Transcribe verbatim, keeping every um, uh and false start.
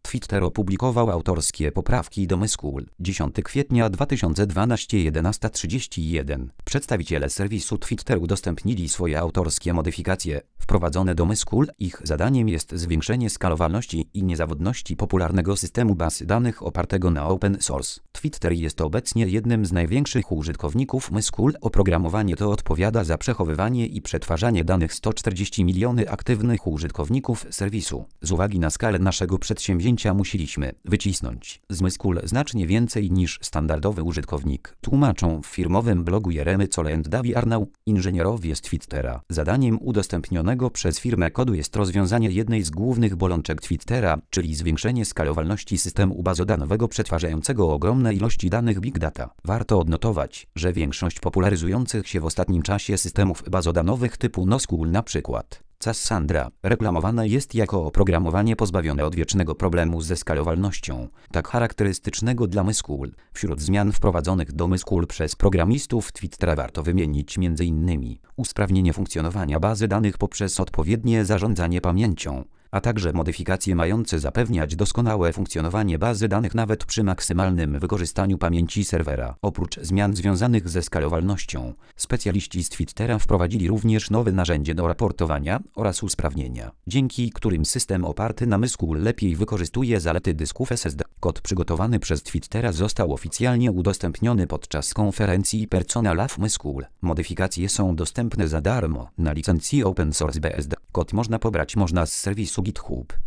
Twitter opublikował autorskie poprawki do MySQL dziesiątego kwietnia dwa tysiące dwunastego jedenasta trzydzieści jeden. Przedstawiciele serwisu Twitter udostępnili swoje autorskie modyfikacje wprowadzone do MySQL. Ich zadaniem jest zwiększenie skalowalności i niezawodności popularnego systemu baz danych opartego na open source. Twitter jest obecnie jednym z największych użytkowników MySQL. Oprogramowanie to odpowiada za przechowywanie i przetwarzanie danych sto czterdzieści miliony aktywnych użytkowników serwisu. Z uwagi na skalę naszego przedsięwzięcia musieliśmy wycisnąć z MySQL znacznie więcej niż standardowy użytkownik. Tłumaczą w firmowym blogu Jeremy Cole and Davi Arnau, inżynierowie z Twittera. Zadaniem udostępnionego przez firmę kodu jest rozwiązanie jednej z głównych bolączek Twittera, czyli zwiększenie skalowalności systemu bazodanowego przetwarzającego ogromne ilości danych Big Data. Warto odnotować, że większość popularyzujących się w ostatnim czasie systemów bazodanowych typu NoSQL, np. Cassandra, reklamowane jest jako oprogramowanie pozbawione odwiecznego problemu ze skalowalnością, tak charakterystycznego dla MySQL. Wśród zmian wprowadzonych do MySQL przez programistów Twittera warto wymienić między innymi usprawnienie funkcjonowania bazy danych poprzez odpowiednie zarządzanie pamięcią, a także modyfikacje mające zapewniać doskonałe funkcjonowanie bazy danych nawet przy maksymalnym wykorzystaniu pamięci serwera. Oprócz zmian związanych ze skalowalnością, specjaliści z Twittera wprowadzili również nowe narzędzie do raportowania oraz usprawnienia, dzięki którym system oparty na MySQL lepiej wykorzystuje zalety dysków S S D. Kod przygotowany przez Twittera został oficjalnie udostępniony podczas konferencji Persona Love MySQL. Modyfikacje są dostępne za darmo na licencji Open Source B S D. Kod można pobrać można z serwisu GitHub.